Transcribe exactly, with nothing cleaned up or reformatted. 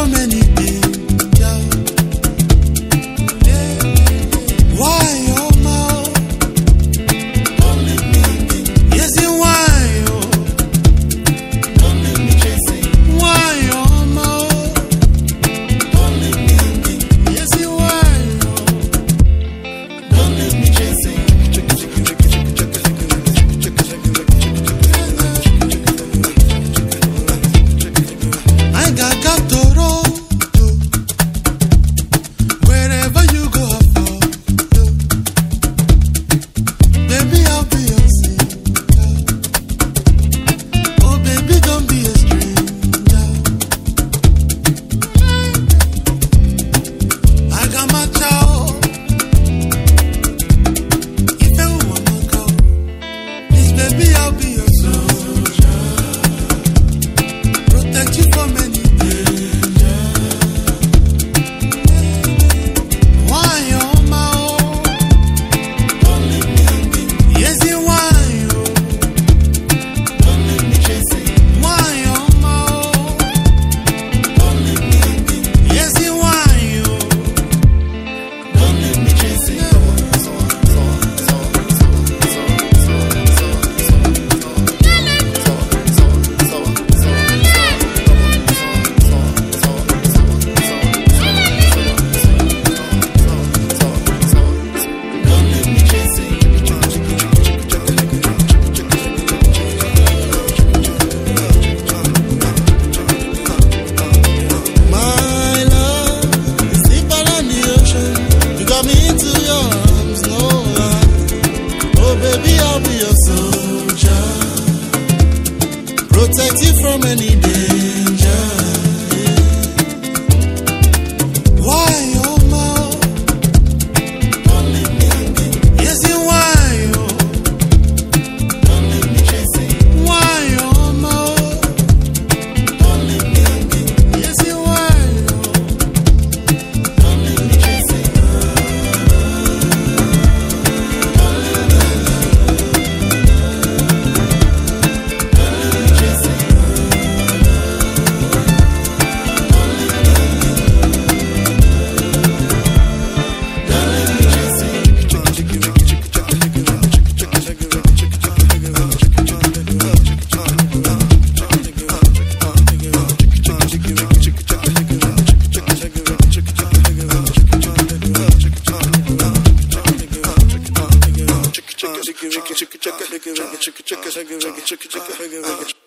from anything. Yeah. Yeah. Why, oh my, don't leave me hanging. Yes, and why, oh, don't leave me chasing. Why, oh my, don't leave me hanging. Yes, and why, oh, don't leave me chasing. I got got to roll to wherever you go for you. Baby, I'll be your singer. Oh, baby, don't be a stranger. I got my child. If you wanna go, please, baby, I'll be your soldier. Protect you from any danger. Why, oh my, oh, don't leave me hanging. Yes, and why, oh, don't leave me chasing. Why, oh my, oh, don't leave me hanging. Yes, and why, oh, don't leave me chasing. Don't leave me chasing. My love is deeper than the ocean. You got me into your arms, no lie. Oh baby, I'll be your soldier. Protect you from any danger. Why, oh my, don't leave me hanging. Yes, and why, oh, don't leave me chasing. Why, oh my, don't leave me hanging. Yes, and why, oh, don't leave me chasing. Don't leave me hanging. Don't leave me chasing. Chicka chicka chicka chicka chicka chicka chicka chicka chicka chicka chicka chicka chicka chicka chicka chicka